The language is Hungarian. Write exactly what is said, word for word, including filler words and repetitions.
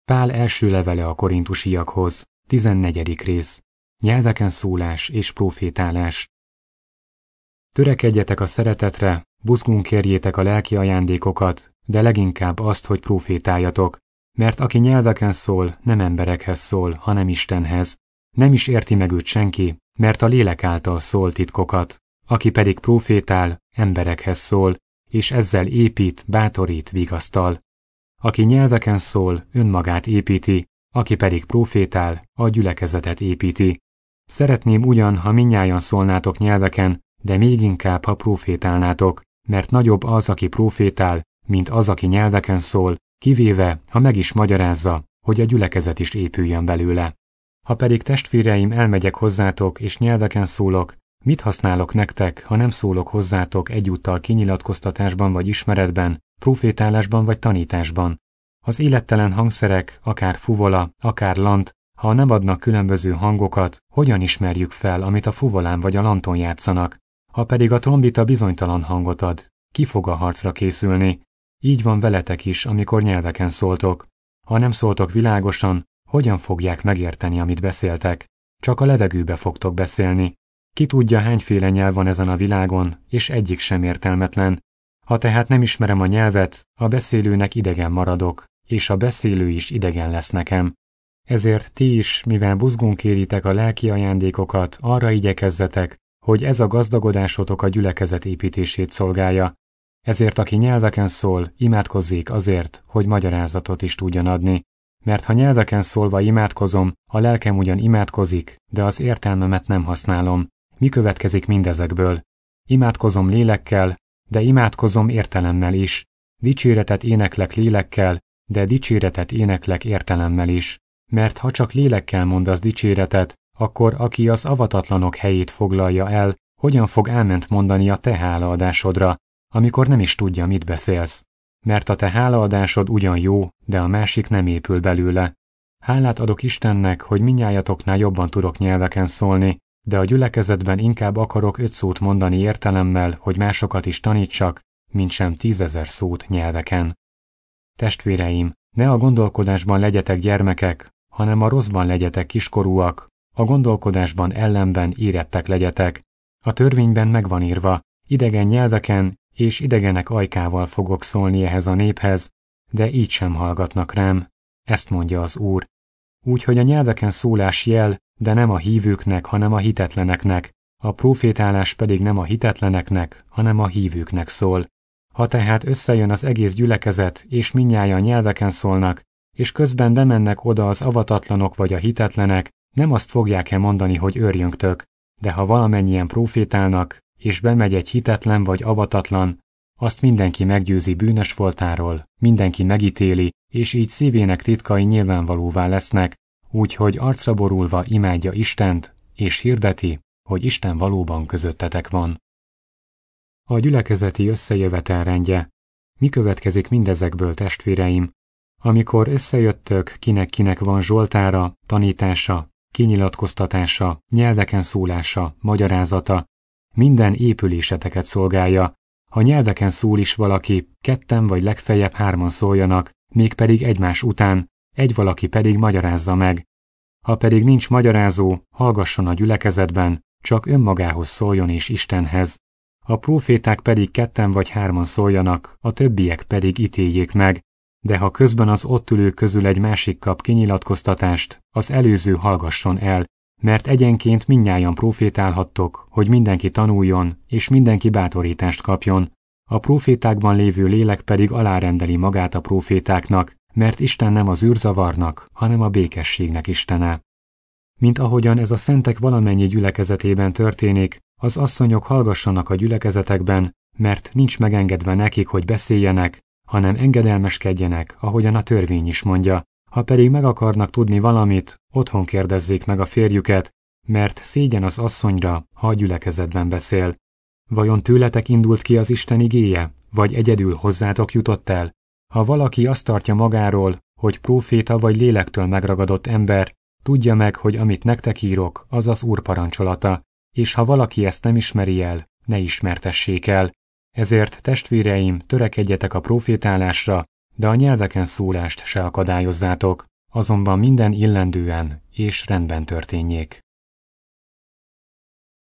Pál első levele a korintusiakhoz, tizennegyedik rész. Nyelveken szólás és profétálás. Törekedjetek a szeretetre, buzgón kérjétek a lelki ajándékokat, de leginkább azt, hogy profétáljatok, mert aki nyelveken szól, nem emberekhez szól, hanem Istenhez. Nem is érti meg őt senki, mert a lélek által szól titkokat. Aki pedig profétál, emberekhez szól, és ezzel épít, bátorít, vigasztal. Aki nyelveken szól, önmagát építi, aki pedig profétál, a gyülekezetet építi. Szeretném ugyan, ha mindnyájan szólnátok nyelveken, de még inkább, ha profétálnátok, mert nagyobb az, aki profétál, mint az, aki nyelveken szól, kivéve, ha meg is magyarázza, hogy a gyülekezet is épüljön belőle. Ha pedig testvéreim elmegyek hozzátok, és nyelveken szólok, mit használok nektek, ha nem szólok hozzátok egyúttal kinyilatkoztatásban vagy ismeretben, profétálásban vagy tanításban? Az élettelen hangszerek, akár fuvola, akár lant, ha nem adnak különböző hangokat, hogyan ismerjük fel, amit a fuvolán vagy a lanton játszanak? Ha pedig a trombita bizonytalan hangot ad, ki fog a harcra készülni? Így van veletek is, amikor nyelveken szóltok. Ha nem szóltok világosan, hogyan fogják megérteni, amit beszéltek? Csak a levegőbe fogtok beszélni. Ki tudja, hányféle nyelv van ezen a világon, és egyik sem értelmetlen. Ha tehát nem ismerem a nyelvet, a beszélőnek idegen maradok, és a beszélő is idegen lesz nekem. Ezért ti is, mivel buzgón kéritek a lelki ajándékokat, arra igyekezzetek, hogy ez a gazdagodásotok a gyülekezet építését szolgálja. Ezért aki nyelveken szól, imádkozzék azért, hogy magyarázatot is tudjon adni. Mert ha nyelveken szólva imádkozom, a lelkem ugyan imádkozik, de az értelmemet nem használom. Mi következik mindezekből? Imádkozom lélekkel, de imádkozom értelemmel is. Dicséretet éneklek lélekkel, de dicséretet éneklek értelemmel is. Mert ha csak lélekkel mondasz dicséretet, akkor aki az avatatlanok helyét foglalja el, hogyan fog elment mondani a te hálaadásodra, amikor nem is tudja, mit beszélsz? Mert a te hálaadásod ugyan jó, de a másik nem épül belőle. Hálát adok Istennek, hogy mindnyájatoknál jobban tudok nyelveken szólni, de a gyülekezetben inkább akarok öt szót mondani értelemmel, hogy másokat is tanítsak, mint sem tízezer szót nyelveken. Testvéreim, ne a gondolkodásban legyetek gyermekek, hanem a rosszban legyetek kiskorúak, a gondolkodásban ellenben érettek legyetek. A törvényben megvan írva, idegen nyelveken és idegenek ajkával fogok szólni ehhez a néphez, de így sem hallgatnak rám. Ezt mondja az Úr. Úgyhogy a nyelveken szólás jel, de nem a hívőknek, hanem a hitetleneknek, a profétálás pedig nem a hitetleneknek, hanem a hívőknek szól. Ha tehát összejön az egész gyülekezet, és mindnyájan nyelveken szólnak, és közben bemennek oda az avatatlanok vagy a hitetlenek, nem azt fogják-e mondani, hogy őrjöngtök, de ha valamennyien profétálnak, és bemegy egy hitetlen vagy avatatlan, azt mindenki meggyőzi bűnös voltáról, mindenki megítéli, és így szívének titkai nyilvánvalóvá lesznek, úgyhogy arcra borulva imádja Istent, és hirdeti, hogy Isten valóban közöttetek van. A gyülekezeti összejövetel rendje. Mi következik mindezekből, testvéreim? Amikor összejöttök, kinek-kinek van zsoltára, tanítása, kinyilatkoztatása, nyelveken szólása, magyarázata, minden épüléseteket szolgálja. Ha nyelveken szól is valaki, ketten vagy legfeljebb hárman szóljanak, mégpedig egymás után, egy valaki pedig magyarázza meg. Ha pedig nincs magyarázó, hallgasson a gyülekezetben, csak önmagához szóljon és Istenhez. A próféták pedig ketten vagy hárman szóljanak, a többiek pedig ítéljék meg, de ha közben az ott ülők közül egy másik kap kinyilatkoztatást, az előző hallgasson el, mert egyenként mindnyájan profétálhattok, hogy mindenki tanuljon, és mindenki bátorítást kapjon. A profétákban lévő lélek pedig alárendeli magát a profétáknak, mert Isten nem az űrzavarnak, hanem a békességnek Istene. Mint ahogyan ez a szentek valamennyi gyülekezetében történik, az asszonyok hallgassanak a gyülekezetekben, mert nincs megengedve nekik, hogy beszéljenek, hanem engedelmeskedjenek, ahogyan a törvény is mondja. Ha pedig meg akarnak tudni valamit, otthon kérdezzék meg a férjüket, mert szégyen az asszonyra, ha a gyülekezetben beszél. Vajon tőletek indult ki az Isten igéje, vagy egyedül hozzátok jutott el? Ha valaki azt tartja magáról, hogy próféta vagy lélektől megragadott ember, tudja meg, hogy amit nektek írok, az az Úr parancsolata, és ha valaki ezt nem ismeri el, ne ismertessék el. Ezért, testvéreim, törekedjetek a profétálásra, de a nyelveken szólást se akadályozzátok. azonban minden illendően és rendben történjék.